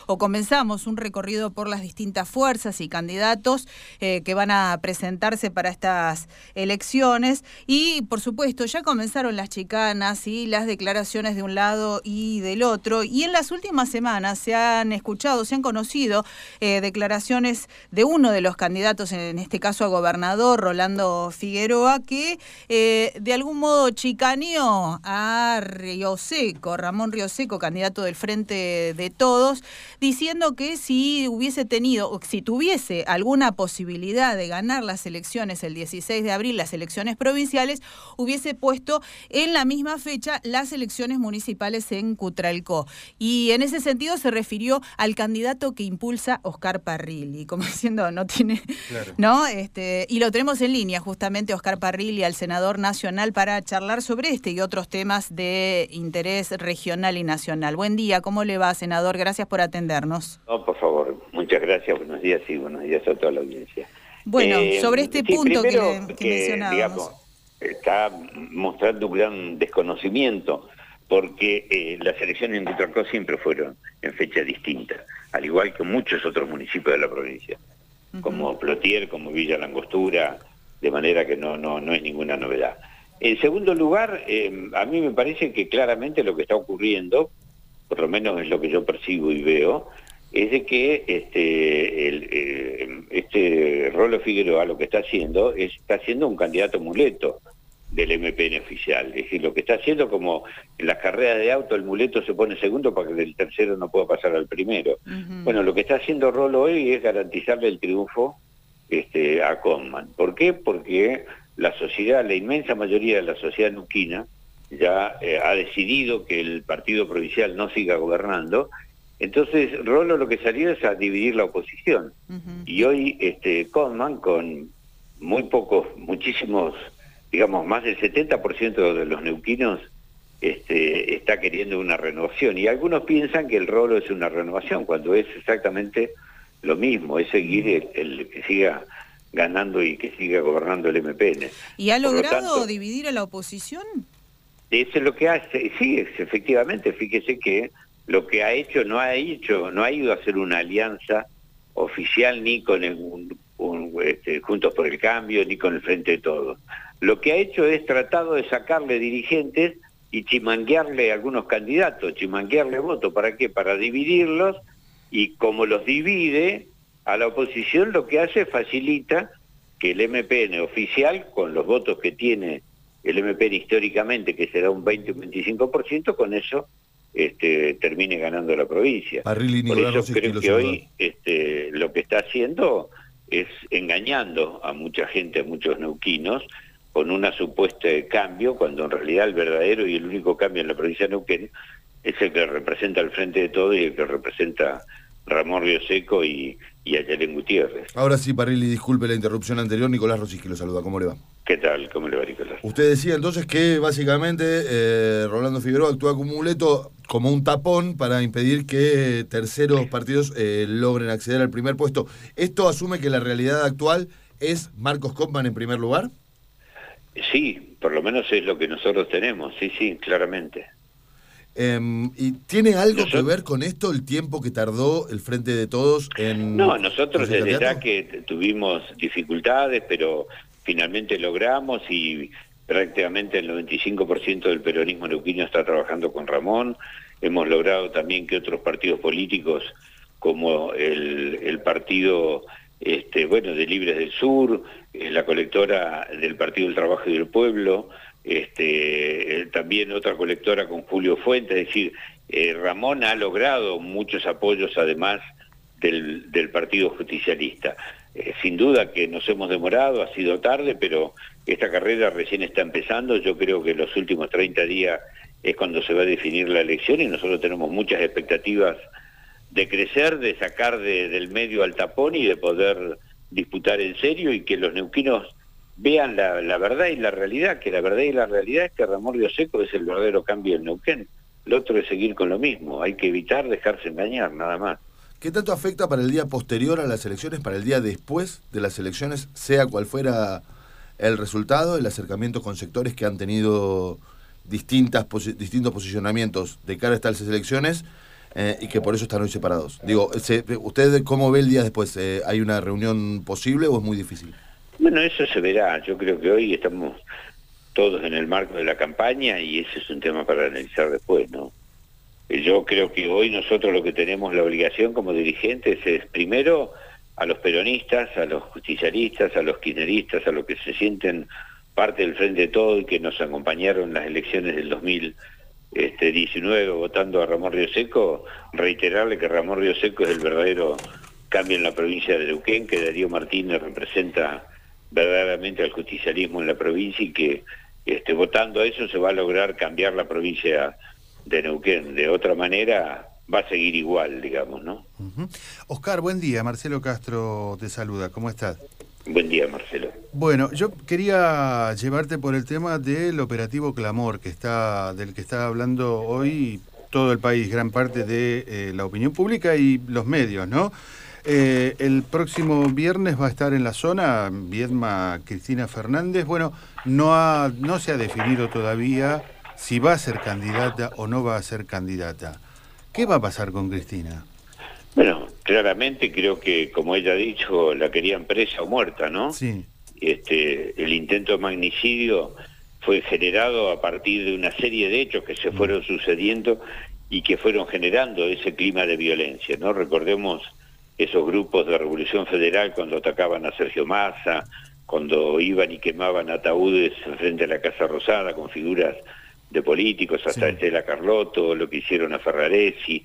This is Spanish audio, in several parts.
o comenzamos un recorrido por las distintas fuerzas y candidatos que van a presentarse para estas elecciones. Y, por supuesto, ya comenzaron las chicanas y las declaraciones de un lado y del otro. Y en las últimas semanas se han escuchado, se han conocido declaraciones de uno de los candidatos, en este caso a gobernador, Rolando Figueroa, que de algún modo chicaneó a Rioseco, Ramón Rioseco, candidato del Frente de Todos, diciendo que si hubiese tenido, o si tuviese alguna posibilidad de ganar las elecciones el 16 de abril, las elecciones provinciales, hubiese puesto en la misma fecha las elecciones municipales en Cutralcó. Y en ese sentido se refirió al candidato que impulsa Oscar Parrilli, como diciendo, no tiene, claro, ¿no? Y lo tenemos en línea justamente Oscar Parrilli, al senador nacional, para charlar sobre este y otros temas de interés regional y nacional. Buen día, ¿cómo le va, senador? Gracias por atendernos. No, por favor, muchas gracias, buenos días y buenos días a toda la audiencia. Bueno, sobre este punto primero, que mencionábamos. Digamos, está mostrando un gran desconocimiento, porque las elecciones en Cutralcó siempre fueron en fecha distinta, al igual que muchos otros municipios de la provincia, como Plotier, como Villa Langostura, de manera que no es ninguna novedad. En segundo lugar, a mí me parece que claramente lo que está ocurriendo, por lo menos es lo que yo percibo y veo, es de que Rolo Figueroa lo que está haciendo un candidato muleto del MPN oficial. Es decir, lo que está haciendo, como en las carreras de auto el muleto se pone segundo para que el tercero no pueda pasar al primero. Bueno, lo que está haciendo Rolo hoy es garantizarle el triunfo a Conman. ¿Por qué? Porque la sociedad, la inmensa mayoría de la sociedad neuquina, ya ha decidido que el partido provincial no siga gobernando. Entonces Rolo lo que salió es a dividir la oposición. Y hoy Conman, con muchísimos, digamos, más del 70% de los neuquinos está queriendo una renovación. Y algunos piensan que el Rolo es una renovación, cuando es exactamente lo mismo, es seguir el que siga ganando y que siga gobernando el MPN. ¿Y ha logrado dividir a la oposición? Eso es lo que hace, sí, efectivamente. Fíjese que lo que ha hecho no ha ido a hacer una alianza oficial ni con Juntos por el Cambio, ni con el Frente de Todos. Lo que ha hecho es tratado de sacarle dirigentes y chimanguearle a algunos candidatos, chimanguearle votos. ¿Para qué? Para dividirlos, y como los divide a la oposición, lo que hace facilita que el MPN oficial, con los votos que tiene el MPN históricamente, que será un 20 o un 25%, con eso termine ganando la provincia. Por eso creo que hoy lo que está haciendo es engañando a mucha gente, a muchos neuquinos, con una supuesta cambio, cuando en realidad el verdadero y el único cambio en la provincia de Neuquén es el que representa al Frente de Todos y el que representa Ramón Rioseco y Ayalén Gutiérrez. Ahora sí, Parrilli, disculpe la interrupción anterior. Nicolás Rosiski lo saluda. ¿Cómo le va? ¿Qué tal? ¿Cómo le va, Nicolás? Usted decía entonces que básicamente Rolando Figueroa actúa como un muleto, como un tapón para impedir que terceros partidos logren acceder al primer puesto. ¿Esto asume que la realidad actual es Marcos Conman en primer lugar? Sí, por lo menos es lo que nosotros tenemos, sí, claramente. ¿Y tiene algo que ver con esto, el tiempo que tardó el Frente de Todos en...? No, nosotros desde ya que tuvimos dificultades, pero finalmente logramos, y prácticamente el 95% del peronismo neuquino está trabajando con Ramón. Hemos logrado también que otros partidos políticos, como el partido de Libres del Sur, la colectora del Partido del Trabajo y del Pueblo, también otra colectora con Julio Fuentes. Es decir, Ramón ha logrado muchos apoyos además del Partido Justicialista. Sin duda que nos hemos demorado, ha sido tarde, pero esta carrera recién está empezando. Yo creo que los últimos 30 días es cuando se va a definir la elección, y nosotros tenemos muchas expectativas de crecer, de sacar del medio al tapón y de poder disputar en serio, y que los neuquinos vean la verdad y la realidad, que la verdad y la realidad es que Ramón Rioseco es el verdadero cambio en Neuquén. Lo otro es seguir con lo mismo, hay que evitar dejarse engañar, nada más. ¿Qué tanto afecta para el día posterior a las elecciones, para el día después de las elecciones, sea cual fuera el resultado, el acercamiento con sectores que han tenido distintos posicionamientos de cara a estas elecciones? y que por eso están hoy separados. Digo, ¿usted cómo ve el día después? ¿Hay una reunión posible o es muy difícil? Bueno, eso se verá. Yo creo que hoy estamos todos en el marco de la campaña y ese es un tema para analizar después, ¿no? Yo creo que hoy nosotros lo que tenemos la obligación como dirigentes es, primero, a los peronistas, a los justicialistas, a los kirchneristas, a los que se sienten parte del Frente de Todo y que nos acompañaron en las elecciones del 2019 votando a Ramón Río Seco, reiterarle que Ramón Río Seco es el verdadero cambio en la provincia de Neuquén, que Darío Martínez representa verdaderamente al justicialismo en la provincia y que votando a eso se va a lograr cambiar la provincia de Neuquén. De otra manera va a seguir igual, digamos, ¿no? Oscar, buen día. Marcelo Castro te saluda. ¿Cómo estás? Buen día, Marcelo. Bueno, yo quería llevarte por el tema del operativo Clamor, del que está hablando hoy todo el país, gran parte de la opinión pública y los medios, ¿no? El próximo viernes va a estar en la zona Viedma Cristina Fernández. Bueno, no se ha definido todavía si va a ser candidata o no va a ser candidata. ¿Qué va a pasar con Cristina? Bueno, claramente creo que, como ella ha dicho, la querían presa o muerta, ¿no? Sí. El intento de magnicidio fue generado a partir de una serie de hechos que se fueron sucediendo y que fueron generando ese clima de violencia, ¿no? Recordemos esos grupos de Revolución Federal cuando atacaban a Sergio Massa, cuando iban y quemaban ataúdes frente a la Casa Rosada con figuras de políticos, hasta Estela Carlotto, lo que hicieron a Ferraresi,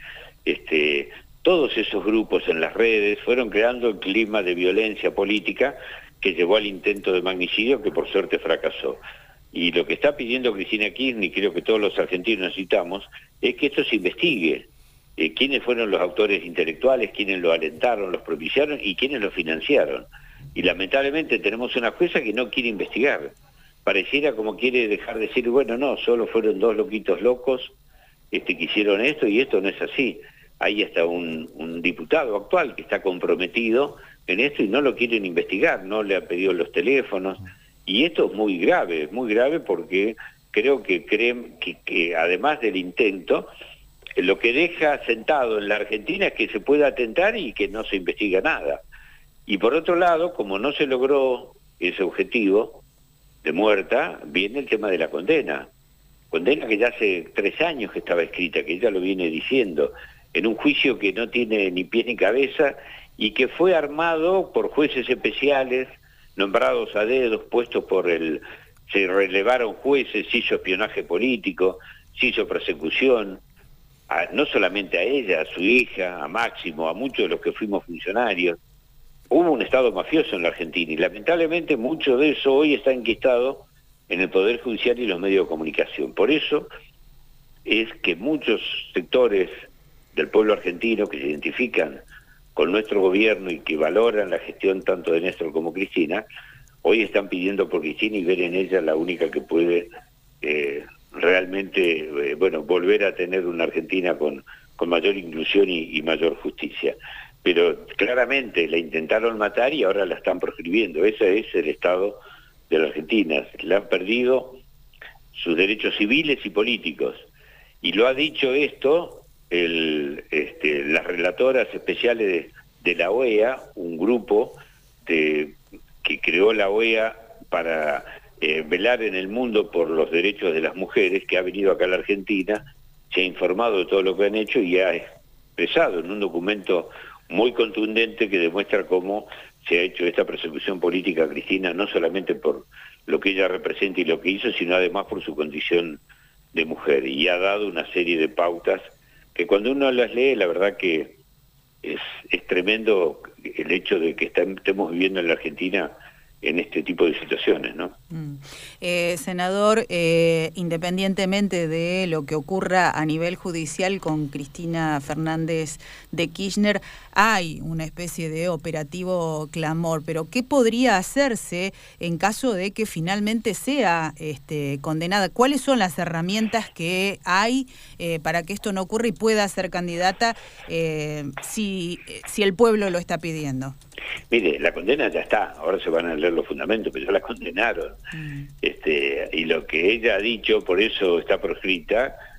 todos esos grupos en las redes fueron creando el clima de violencia política que llevó al intento de magnicidio que por suerte fracasó. Y lo que está pidiendo Cristina Kirchner, y creo que todos los argentinos necesitamos, es que esto se investigue. Quiénes fueron los autores intelectuales, quiénes lo alentaron, los propiciaron y quiénes lo financiaron. Y lamentablemente tenemos una jueza que no quiere investigar. Pareciera como quiere dejar de decir, bueno, no, solo fueron dos loquitos locos que hicieron esto y esto no es así. Hay hasta un diputado actual que está comprometido en esto y no lo quieren investigar, no le han pedido los teléfonos. Y esto es muy grave porque creo que creen que además del intento, lo que deja sentado en la Argentina es que se pueda atentar y que no se investiga nada. Y por otro lado, como no se logró ese objetivo de muerta, viene el tema de la condena. Condena que ya hace 3 años que estaba escrita, que ella lo viene diciendo, en un juicio que no tiene ni pie ni cabeza y que fue armado por jueces especiales, nombrados a dedos, puestos se relevaron jueces, se hizo espionaje político, se hizo persecución, no solamente a ella, a su hija, a Máximo, a muchos de los que fuimos funcionarios. Hubo un Estado mafioso en la Argentina y lamentablemente mucho de eso hoy está enquistado en el Poder Judicial y los medios de comunicación. Por eso es que muchos sectores del pueblo argentino que se identifican con nuestro gobierno y que valoran la gestión tanto de Néstor como Cristina, hoy están pidiendo por Cristina y ver en ella la única que puede realmente volver a tener una Argentina con mayor inclusión y mayor justicia. Pero claramente la intentaron matar y ahora la están proscribiendo. Ese es el estado de la Argentina. Le han perdido sus derechos civiles y políticos. Y lo ha dicho esto las relatoras especiales de la OEA, un grupo que creó la OEA para velar en el mundo por los derechos de las mujeres, que ha venido acá a la Argentina, se ha informado de todo lo que han hecho y ha expresado en un documento muy contundente que demuestra cómo se ha hecho esta persecución política a Cristina, no solamente por lo que ella representa y lo que hizo, sino además por su condición de mujer. Y ha dado una serie de pautas que cuando uno las lee, la verdad que es tremendo el hecho de que estemos viviendo en la Argentina en este tipo de situaciones, ¿no? Senador, independientemente de lo que ocurra a nivel judicial con Cristina Fernández de Kirchner, hay una especie de operativo Clamor, pero ¿qué podría hacerse en caso de que finalmente sea condenada? ¿Cuáles son las herramientas que hay para que esto no ocurra y pueda ser candidata si el pueblo lo está pidiendo? Mire, la condena ya está, ahora se van a leer los fundamentos, pero ya la condenaron. Y lo que ella ha dicho, por eso está proscrita,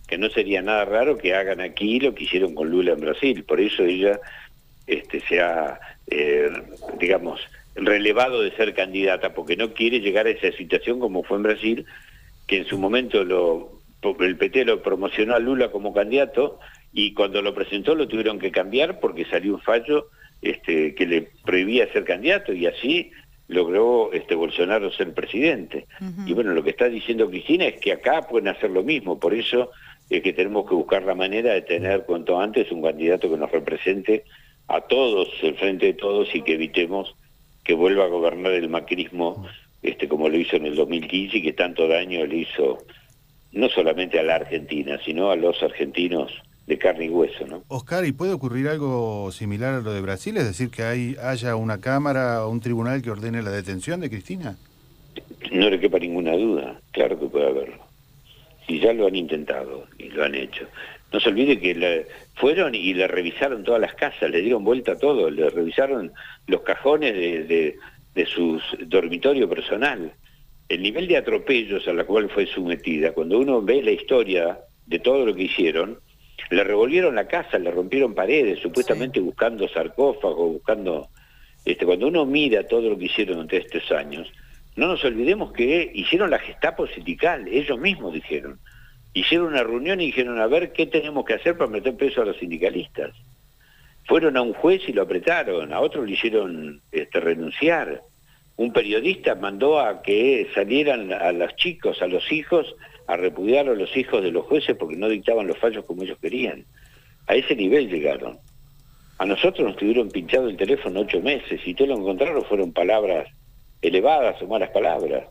que no sería nada raro que hagan aquí lo que hicieron con Lula en Brasil. Por eso ella se ha, digamos, relevado de ser candidata, porque no quiere llegar a esa situación como fue en Brasil, que en su momento el PT lo promocionó a Lula como candidato, y cuando lo presentó lo tuvieron que cambiar porque salió un fallo que le prohibía ser candidato, y así logró Bolsonaro ser presidente. Y bueno, lo que está diciendo Cristina es que acá pueden hacer lo mismo, por eso es que tenemos que buscar la manera de tener cuanto antes un candidato que nos represente a todos, el frente de todos, y que evitemos que vuelva a gobernar el macrismo como lo hizo en el 2015, y que tanto daño le hizo no solamente a la Argentina, sino a los argentinos de carne y hueso, ¿no? Oscar, ¿y puede ocurrir algo similar a lo de Brasil? Es decir, que haya una cámara o un tribunal que ordene la detención de Cristina. No le quepa ninguna duda, claro que puede haberlo. Y ya lo han intentado y lo han hecho. No se olvide que fueron y le revisaron todas las casas, le dieron vuelta a todo, le revisaron los cajones de su dormitorio personal. El nivel de atropellos a la cual fue sometida, cuando uno ve la historia de todo lo que hicieron, le revolvieron la casa, le rompieron paredes, supuestamente buscando sarcófagos, buscando... cuando uno mira todo lo que hicieron durante estos años, no nos olvidemos que hicieron la Gestapo sindical, ellos mismos dijeron. Hicieron una reunión y dijeron, a ver, ¿qué tenemos que hacer para meter preso a los sindicalistas? Fueron a un juez y lo apretaron, a otro le hicieron renunciar. Un periodista mandó a que salieran a los chicos, a los hijos, a repudiar a los hijos de los jueces porque no dictaban los fallos como ellos querían. A ese nivel llegaron. A nosotros nos tuvieron pinchado el teléfono 8 meses, y todo lo encontraron fueron palabras elevadas o malas palabras.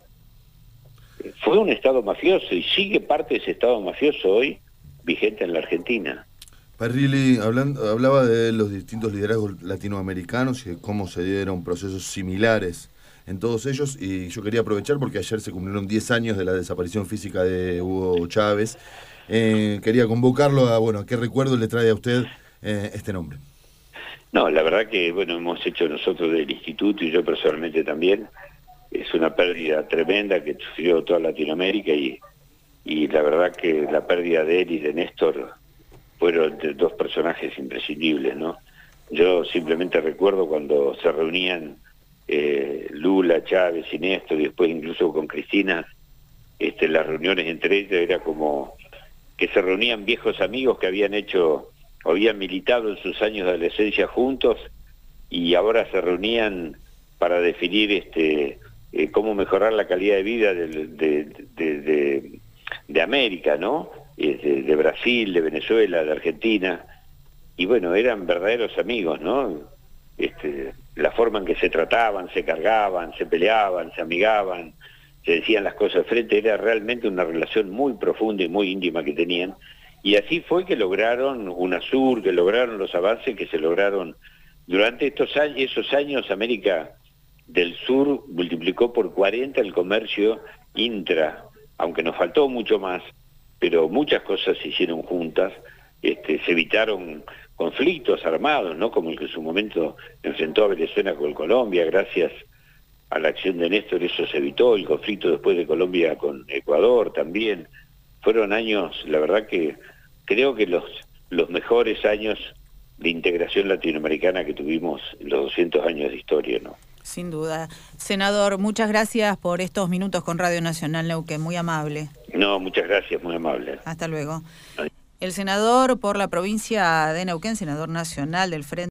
Fue un Estado mafioso, y sigue parte de ese Estado mafioso hoy vigente en la Argentina. Parrilli hablaba de los distintos liderazgos latinoamericanos y de cómo se dieron procesos similares en todos ellos, y yo quería aprovechar porque ayer se cumplieron 10 años de la desaparición física de Hugo Chávez. Quería convocarlo a qué recuerdo le trae a usted este nombre. No, la verdad que, hemos hecho nosotros del instituto, y yo personalmente también, es una pérdida tremenda que sufrió toda Latinoamérica, y la verdad que la pérdida de él y de Néstor fueron dos personajes imprescindibles, ¿no? Yo simplemente recuerdo cuando se reunían Lula, Chávez y Néstor, y después incluso con Cristina, las reuniones entre ellos era como que se reunían viejos amigos que habían militado en sus años de adolescencia juntos, y ahora se reunían para definir cómo mejorar la calidad de vida de América, ¿no? De Brasil, de Venezuela, de Argentina, y eran verdaderos amigos, ¿no? La forma en que se trataban, se cargaban, se peleaban, se amigaban, se decían las cosas de frente, era realmente una relación muy profunda y muy íntima que tenían, y así fue que lograron UNASUR, que lograron los avances que se lograron durante esos años. América del Sur multiplicó por 40 el comercio intra, aunque nos faltó mucho más, pero muchas cosas se hicieron juntas, se evitaron conflictos armados, ¿no? Como el que en su momento enfrentó a Venezuela con Colombia. Gracias a la acción de Néstor eso se evitó, el conflicto después de Colombia con Ecuador también. Fueron años, la verdad que creo que los mejores años de integración latinoamericana que tuvimos en los 200 años de historia, ¿no? Sin duda. Senador, muchas gracias por estos minutos con Radio Nacional Neuquén, muy amable. No, muchas gracias, muy amable. Hasta luego. El senador por la provincia de Neuquén, senador nacional del Frente